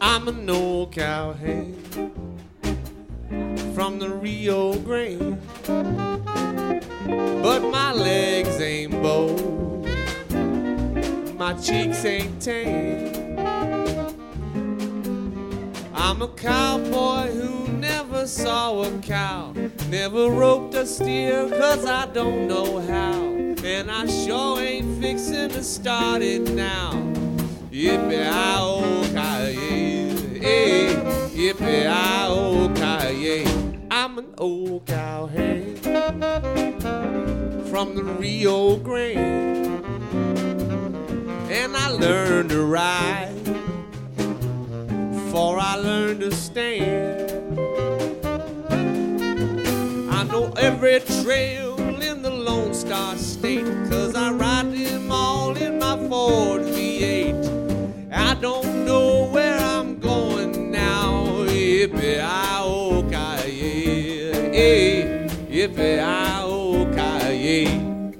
I'm an old cowhand from the Rio Grande, but my legs ain't bold, my cheeks ain't tan. I'm a cowboy who never saw a cow, never roped a steer 'cause I don't know how, and I sure ain't fixin' to start it now. Yippee-i-oh-ki-yay, yippee-i-oh-ki-yay. I'm an old cowhand from the Rio Grande, and I learned to ride before I learned to stand. I know every trail in the Lone Star State, 'cause I ride them all in my Ford V8. I don't know where I'm going now. Yippee-i-oh-ki-yay, yippee-i-oh-ki-yay.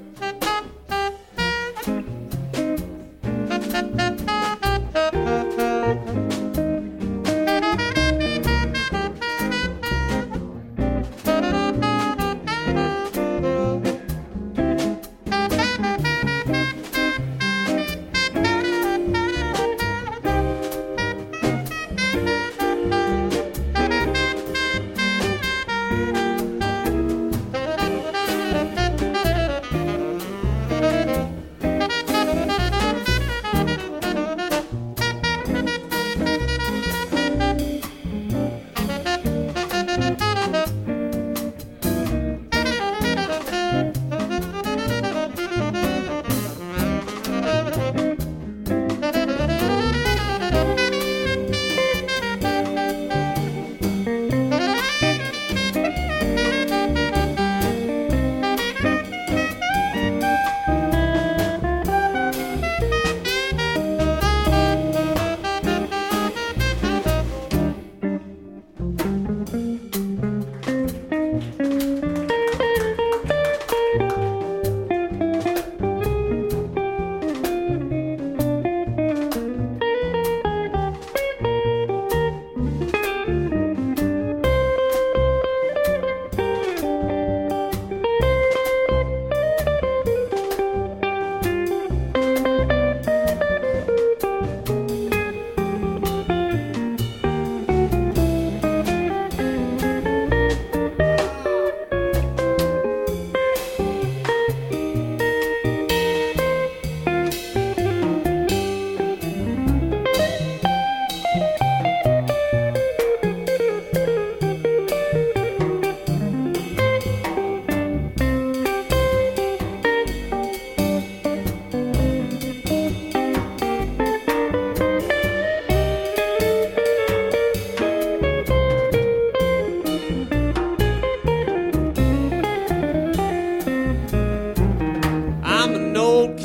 I'm an old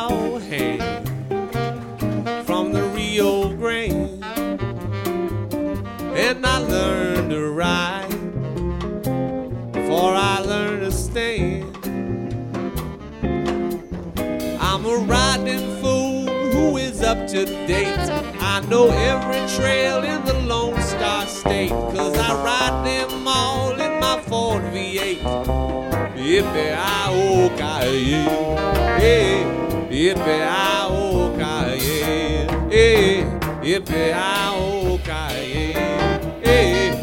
cowhand from the Rio Grande, and I learned to ride before I learned to stand. I'm a riding fool who is up to date. I know every trail in the Lone Star State, 'cause I ride them all in my Ford V8. Yippee-i-oh-ki-yay, hey, yippee-i-oh-ki-yay, hey, yippee-i-oh-ki-yay, hey,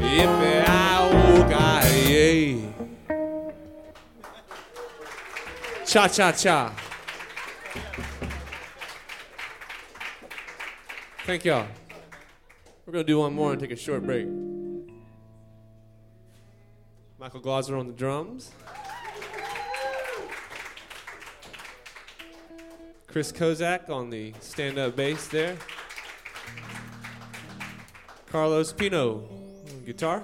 yippee-i-oh-ki-yay. Cha-cha-cha. Thank y'all. We're going to do one more and take a short break. Michael Glauser on the drums. Chris Kozak on the stand-up bass there. Carlos Pino on guitar.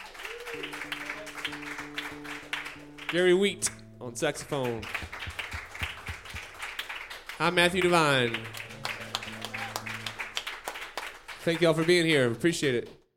Gary Wheat on saxophone. I'm Matthew Devine. Thank y'all for being here. Appreciate it.